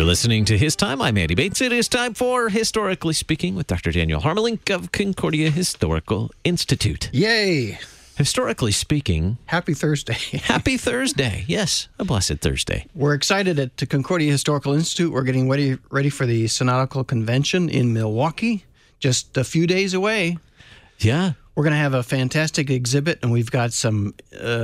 You're listening to His Time. I'm Andy Bates. It is time for Historically Speaking with Dr. Daniel Harmelink of Concordia Historical Institute. Yay! Historically speaking, Happy Thursday. happy Thursday. Yes, a blessed Thursday. We're excited at the Concordia Historical Institute. We're getting ready for the Synodical Convention in Milwaukee, just a few days away. Yeah. We're going to have a fantastic exhibit, and we've got some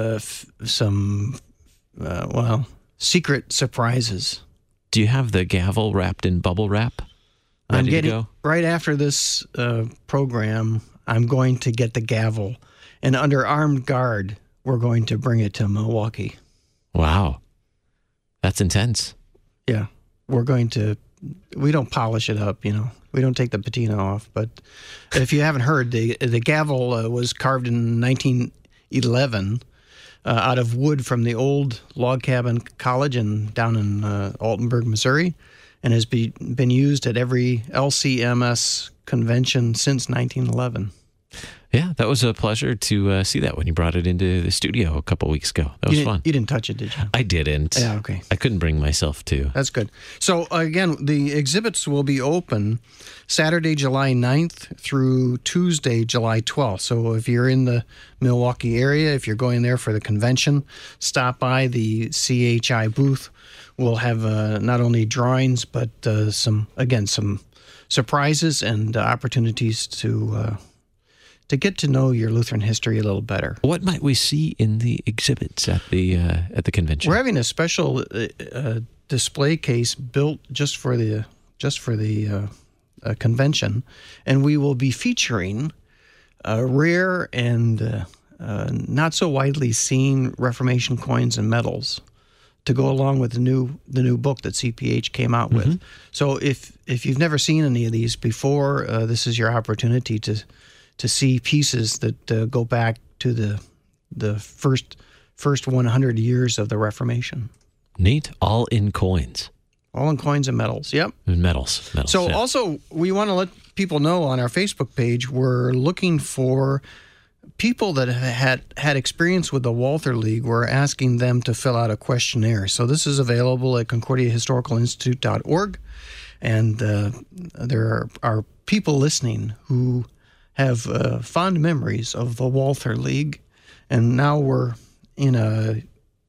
secret surprises. Do you have the gavel wrapped in bubble wrap? Ready to go? Right after this program, I'm going to get the gavel, and under armed guard, we're going to bring it to Milwaukee. Wow. That's intense. Yeah. We don't polish it up, you know. We don't take the patina off. But if you haven't heard, the gavel was carved in 1911 out of wood from the old log cabin college down in Altenburg, Missouri, and has been used at every LCMS convention since 1911. Yeah, that was a pleasure to see that when you brought it into the studio a couple weeks ago. That was fun. You didn't touch it, did you? I didn't. Yeah, okay. I couldn't bring myself to. That's good. So, again, the exhibits will be open Saturday, July 9th through Tuesday, July 12th. So if you're in the Milwaukee area, if you're going there for the convention, stop by the CHI booth. We'll have not only drawings, but some surprises and opportunities to get to know your Lutheran history a little better. What might we see in the exhibits at the convention? We're having a special display case built just for the convention, and we will be featuring rare and not so widely seen Reformation coins and medals to go along with the new book that CPH came out with. Mm-hmm. So if you've never seen any of these before, this is your opportunity to see pieces that go back to the first 100 years of the Reformation. Neat. All in coins. All in coins and medals. Yep. Medals. So yeah. Also, we want to let people know on our Facebook page, we're looking for people that have had experience with the Walther League. We're asking them to fill out a questionnaire. So this is available at concordiahistoricalinstitute.org. And there are people listening who have fond memories of the Walther League, and now we're in a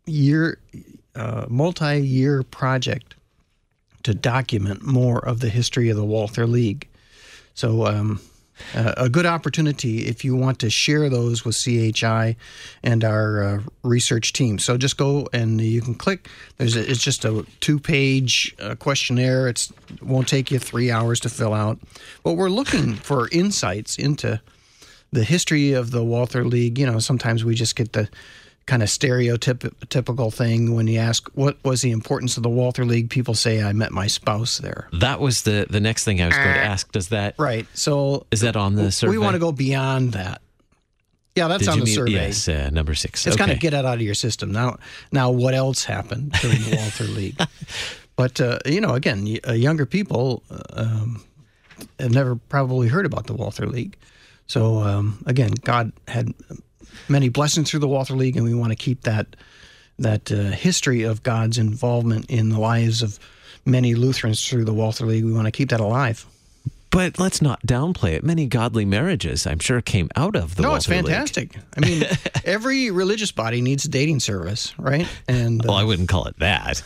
multi-year project to document more of the history of the Walther League. So a good opportunity if you want to share those with CHI and our research team. So just go and you can click. It's just a 2-page questionnaire. It won't take you 3 hours to fill out. But we're looking for insights into the history of the Walther League. You know, sometimes we just get the kind of stereotypical thing when you ask, what was the importance of the Walther League? People say, I met my spouse there. That was the next thing I was going to ask. Does that... Right. So... Is that on the survey? We want to go beyond that. Yeah, that's on the survey. Yes, number 6. It's kind of get it out of your system. Now, what else happened during the Walther League? But, again, younger people have never probably heard about the Walther League. So, again, God had many blessings through the Walther League, and we want to keep that history of God's involvement in the lives of many Lutherans through the Walther League. We want to keep that alive. But let's not downplay it. Many godly marriages, I'm sure, came out of the Walther League. No, it's fantastic. I mean, every religious body needs a dating service, right? And well, I wouldn't call it that.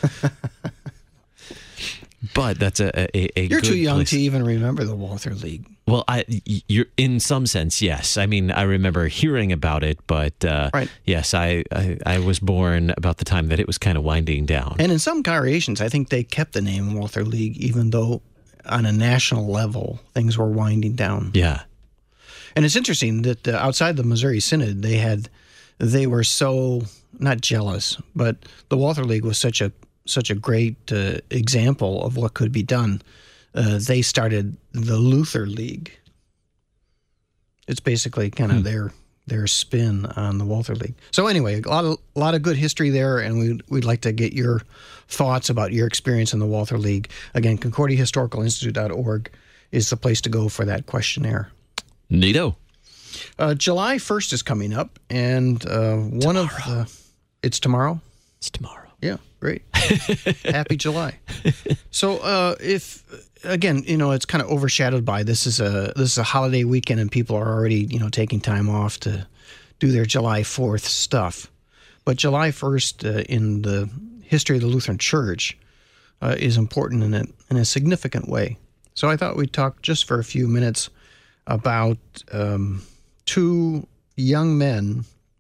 But that's a You're good too young place. to even remember the Walther League. Well, you're in some sense, yes. I mean, I remember hearing about it, but right. Yes, I was born about the time that it was kind of winding down. And in some congregations, I think they kept the name Walther League, even though on a national level things were winding down. Yeah. And it's interesting that outside the Missouri Synod, they were so not jealous, but the Walther League was such a great example of what could be done. They started the Luther League. It's basically kind of their spin on the Walther League. So anyway, a lot of good history there, and we'd like to get your thoughts about your experience in the Walther League. Again, ConcordiaHistoricalinstitute.org is the place to go for that questionnaire. Neato. July 1st is coming up, and it's tomorrow? It's tomorrow. Yeah, great. Happy July. So if, again, it's kind of overshadowed by this is a holiday weekend and people are already, taking time off to do their July 4th stuff. But July 1st in the history of the Lutheran Church is important in a significant way. So I thought we'd talk just for a few minutes about two young men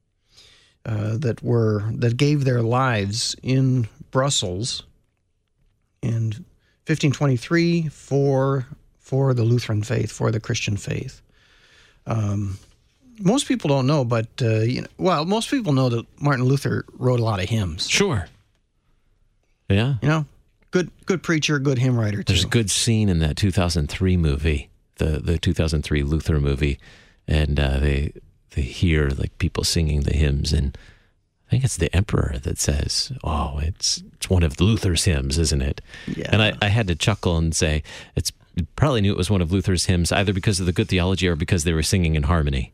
that gave their lives in Brussels in 1523 for the Lutheran faith, for the Christian faith. Most people don't know, but most people know that Martin Luther wrote a lot of hymns. Sure. Yeah. Good preacher, good hymn writer too. There's a good scene in that 2003 movie, the 2003 Luther movie, and they hear like people singing the hymns, and I think it's the emperor that says, "Oh, it's one of Luther's hymns, isn't it?" Yeah. And I had to chuckle and say, probably knew it was one of Luther's hymns, either because of the good theology or because they were singing in harmony.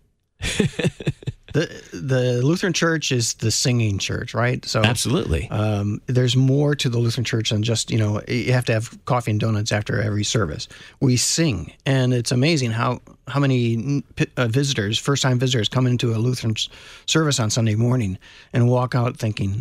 The Lutheran Church is the singing church, right? So absolutely. There's more to the Lutheran Church than just, you have to have coffee and donuts after every service. We sing, and it's amazing how many visitors, first-time visitors, come into a Lutheran service on Sunday morning and walk out thinking,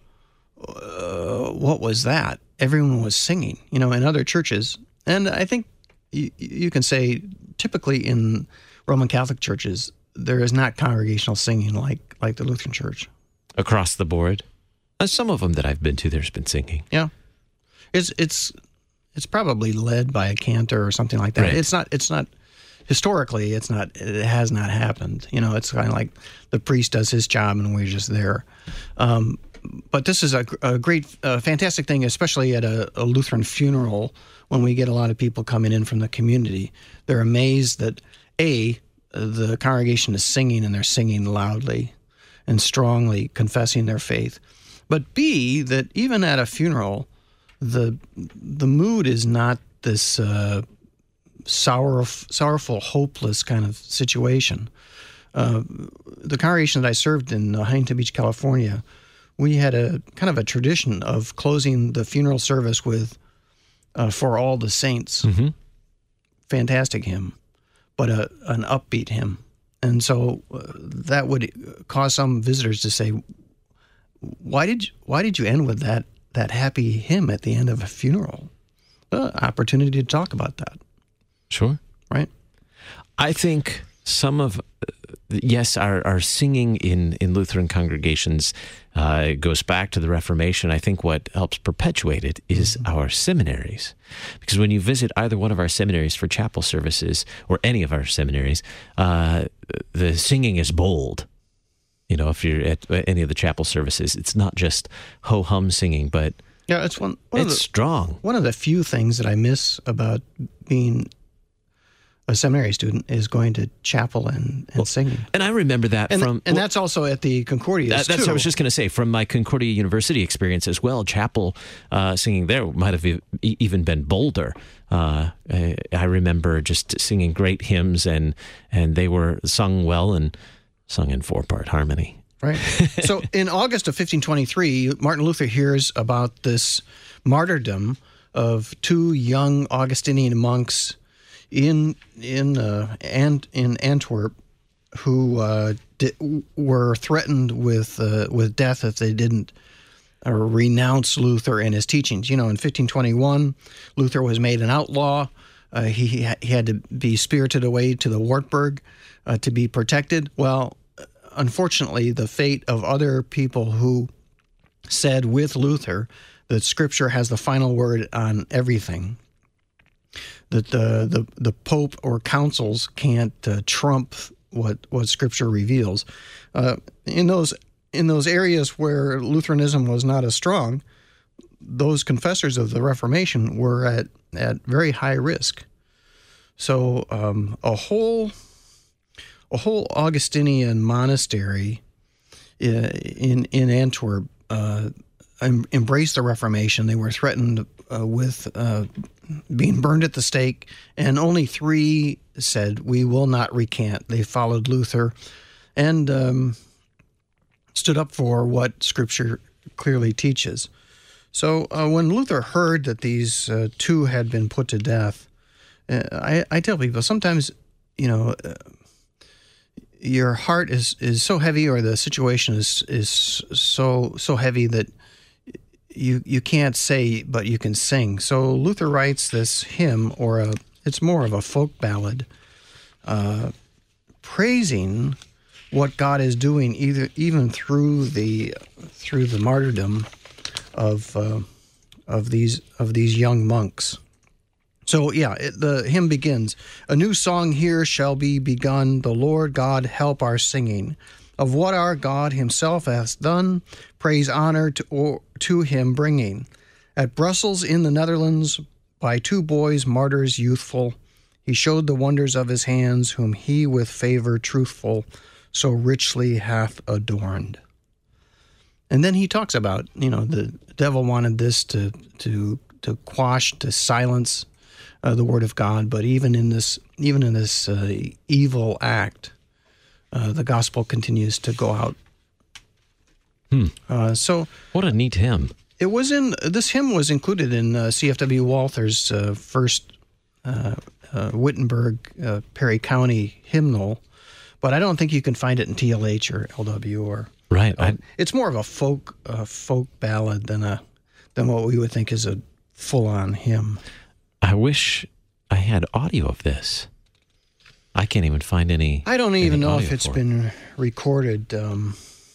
what was that? Everyone was singing, in other churches. And I think you can say typically in Roman Catholic churches, there is not congregational singing like the Lutheran Church. Across the board? Some of them that I've been to, there's been singing. Yeah. It's probably led by a cantor or something like that. Right. It's not historically, it has not happened. It's kind of like the priest does his job and we're just there. But this is a great, fantastic thing, especially at a Lutheran funeral when we get a lot of people coming in from the community. They're amazed that, the congregation is singing, and they're singing loudly and strongly, confessing their faith. But B, that even at a funeral, the mood is not this sorrowful, hopeless kind of situation. The congregation that I served in Huntington Beach, California, we had a kind of a tradition of closing the funeral service with "For All the Saints." Mm-hmm. Fantastic hymn, but an upbeat hymn. And so that would cause some visitors to say, why did you end with that happy hymn at the end of a funeral? Opportunity to talk about that. Sure. Right? I think some of, yes, our singing in Lutheran congregations goes back to the Reformation. I think what helps perpetuate it is our seminaries. Because when you visit either one of our seminaries for chapel services, or any of our seminaries, the singing is bold. If you're at any of the chapel services, it's not just ho-hum singing, but yeah, it's strong. One of the few things that I miss about being a seminary student is going to chapel and singing. And I remember that that's also at the Concordia. That's what I was just going to say. From my Concordia University experience as well, chapel singing there might have even been bolder. I remember just singing great hymns, and they were sung well and sung in 4-part harmony. Right. So in August of 1523, Martin Luther hears about this martyrdom of two young Augustinian monks in Antwerp, who were threatened with death if they didn't renounce Luther and his teachings. In 1521, Luther was made an outlaw. He had to be spirited away to the Wartburg to be protected. Well, unfortunately, the fate of other people who said with Luther that Scripture has the final word on everything, that the Pope or councils can't trump what Scripture reveals. In those areas where Lutheranism was not as strong, those confessors of the Reformation were at very high risk. So a whole Augustinian monastery in Antwerp embraced the Reformation. They were threatened with being burned at the stake, and only 3 said, "We will not recant." They followed Luther and stood up for what Scripture clearly teaches. So when Luther heard that these two had been put to death, I tell people sometimes, your heart is so heavy, or the situation is so heavy that you can't say, but you can sing. So Luther writes this hymn, it's more of a folk ballad, praising what God is doing, even through the martyrdom of these young monks. So the hymn begins, "A new song here shall be begun, the Lord God help our singing. Of what our God himself hath done, praise, honor to him bringing. At Brussels in the Netherlands, by two boys, martyrs youthful, he showed the wonders of his hands, whom he with favor truthful so richly hath adorned." And then he talks about, the devil wanted this to quash, to silence the word of God, but even in this evil act, the gospel continues to go out. So what a neat hymn! This hymn was included in C.F.W. Walther's first Wittenberg Perry County hymnal, but I don't think you can find it in TLH or LW or right. It's more of a folk ballad than what we would think is a full-on hymn. I wish I had audio of this. I can't even find any. I don't even know if it's been recorded. The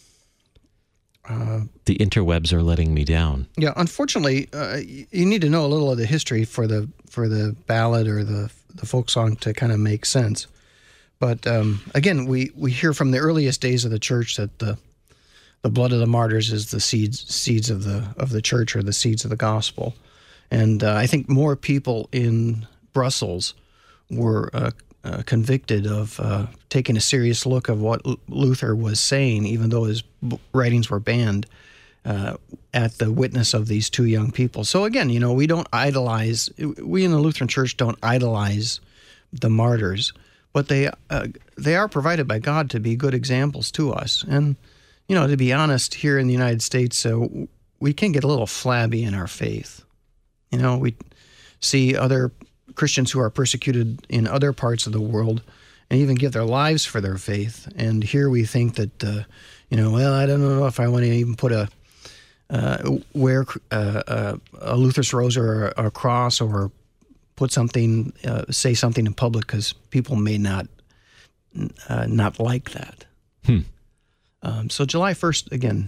interwebs are letting me down. Yeah, unfortunately, you need to know a little of the history for the ballad or the folk song to kind of make sense. But again, we hear from the earliest days of the church that the blood of the martyrs is the seeds of the church, or the seeds of the gospel. And I think more people in Brussels were convicted of taking a serious look of what Luther was saying, even though his writings were banned, at the witness of these two young people. So again, we don't idolize. We in the Lutheran Church don't idolize the martyrs, but they are provided by God to be good examples to us. And to be honest, here in the United States, we can get a little flabby in our faith. We see other Christians who are persecuted in other parts of the world and even give their lives for their faith. And here we think that, I don't know if I want to even put wear a Luther's rose or a cross, or put something, say something in public, because people may not like that. So July 1st, again,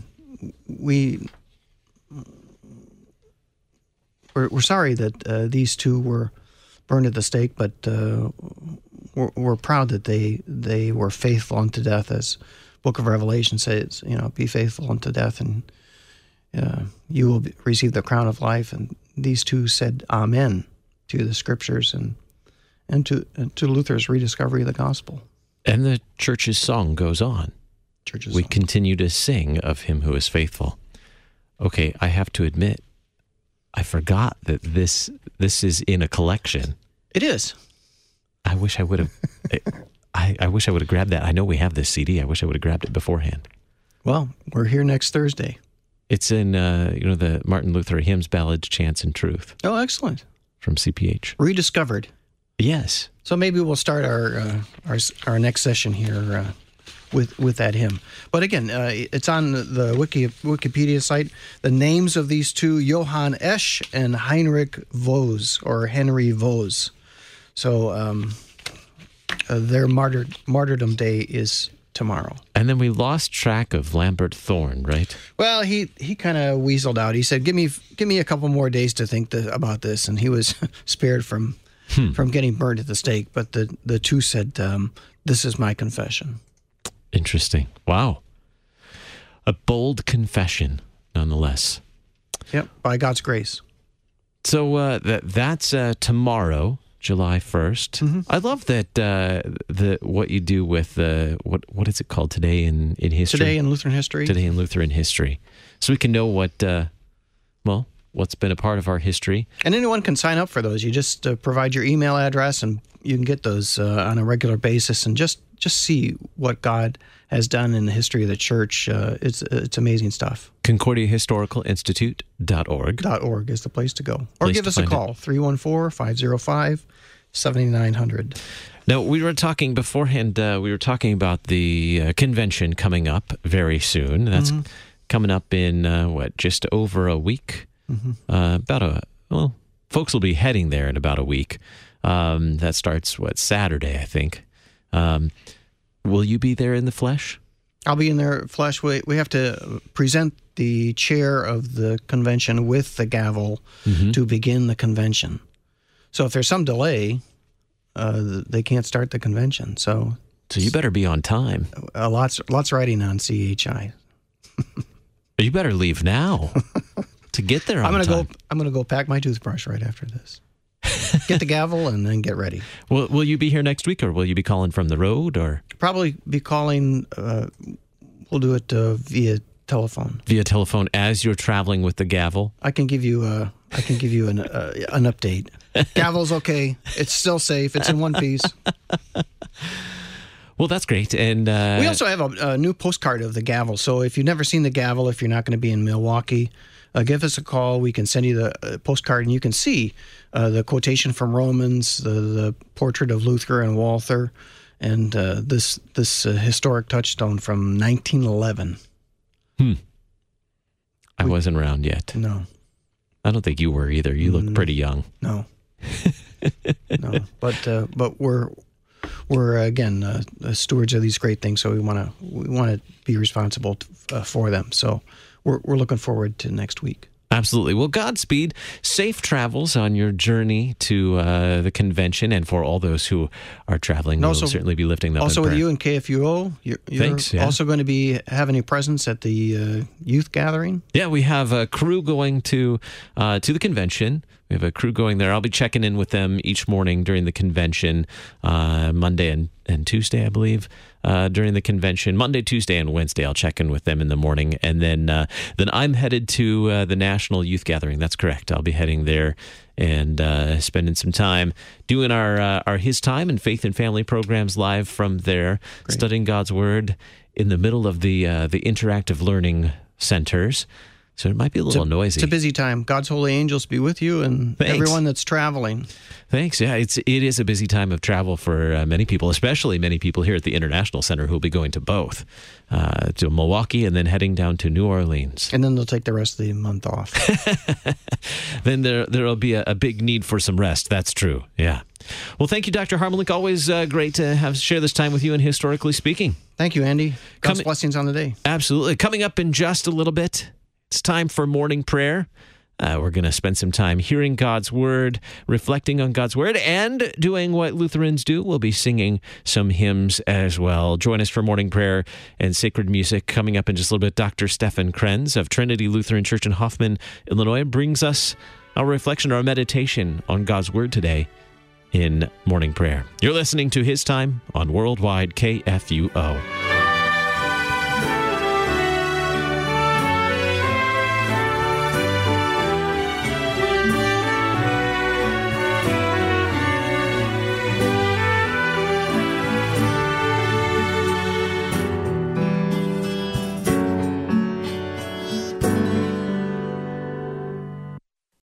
we're sorry that these two were burned at the stake, but we're proud that they were faithful unto death, as Book of Revelation says. Be faithful unto death, and you will receive the crown of life. And these two said amen to the scriptures and to Luther's rediscovery of the gospel. And the church's song goes on. We continue to sing of him who is faithful. Okay, I have to admit, I forgot that this is in a collection. It is. I wish I would have. I wish I would have grabbed that. I know we have this CD. I wish I would have grabbed it beforehand. Well, we're here next Thursday. It's in the Martin Luther hymns, ballads, chants, and truth. Oh, excellent. From CPH. Rediscovered. Yes. So maybe we'll start our next session here with that hymn. But again, it's on the Wikipedia site. The names of these two, Johann Esch and Heinrich Voss, or Henry Voss. So their martyrdom day is tomorrow. And then we lost track of Lambert Thorn, right? Well, he kind of weaseled out. He said, "Give me a couple more days to think about this," and he was spared from getting burned at the stake. But the two said, "This is my confession." Interesting. Wow. A bold confession, nonetheless. Yep, by God's grace. So that's tomorrow, July 1st. Mm-hmm. I love that what you do with what is it called today in history? Today in Lutheran history. Today in Lutheran history, so we can know what's been a part of our history. And anyone can sign up for those. You just provide your email address, and you can get those on a regular basis. And just just see what God has done in the history of the church. It's amazing stuff. ConcordiaHistoricalInstitute.org. .org is the place to go. Or give us a call, 314-505-7900. Now, we were talking beforehand, we were talking about the convention coming up very soon. That's coming up in, just over a week? Folks will be heading there in about a week. That starts, Saturday, I think. Will you be there in the flesh? I'll be in there flesh. We have to present the chair of the convention with the gavel to begin the convention. So if there's some delay, they can't start the convention. So you better be on time. Lots riding on CHI. You better leave now to get there on time. I'm gonna go pack my toothbrush right after this. Get the gavel and then get ready. Will you be here next week, or will you be calling from the road? Or probably be calling. We'll do it via telephone. Via telephone as you're traveling with the gavel. I can give you an update. Gavel's okay. It's still safe. It's in one piece. Well, that's great. And we also have a new postcard of the gavel. So if you've never seen the gavel, if you're not going to be in Milwaukee, give us a call. We can send you the postcard, and you can see the quotation from Romans, the portrait of Luther and Walther, and this historic touchstone from 1911. I wasn't around yet. No. I don't think you were either. You look pretty young. No. No. But we're again stewards of these great things, so we want to be responsible for them. So we're looking forward to next week. Absolutely. Well, Godspeed. Safe travels on your journey to the convention, and for all those who are traveling, we'll certainly be lifting them up. Also, with you and KFUO, you're also going to be having a presence at the youth gathering. Yeah, we have a crew going to the convention. We have a crew going there. I'll be checking in with them each morning during the convention, Monday and Tuesday, I believe. During the convention, Monday, Tuesday, and Wednesday, I'll check in with them in the morning, and then I'm headed to the National Youth Gathering. That's correct. I'll be heading there and spending some time doing our His Time and Faith and Family programs live from there, studying God's Word in the middle of the interactive learning centers. So it might be a little noisy. It's a busy time. God's holy angels be with you and everyone that's traveling. Thanks. Yeah, it is a busy time of travel for many people, especially many people here at the International Center who will be going to both, to Milwaukee and then heading down to New Orleans. And then they'll take the rest of the month off. Then there will be a big need for some rest. That's true. Yeah. Well, thank you, Dr. Harmelik. Always great to share this time with you and Historically Speaking. Thank you, Andy. God's blessings on the day. Absolutely. Coming up in just a little bit, it's time for morning prayer. We're going to spend some time hearing God's Word, reflecting on God's Word, and doing what Lutherans do. We'll be singing some hymns as well. Join us for morning prayer and sacred music. Coming up in just a little bit, Dr. Stefan Krenz of Trinity Lutheran Church in Hoffman, Illinois, brings us our reflection, our meditation on God's Word today in morning prayer. You're listening to His Time on Worldwide KFUO.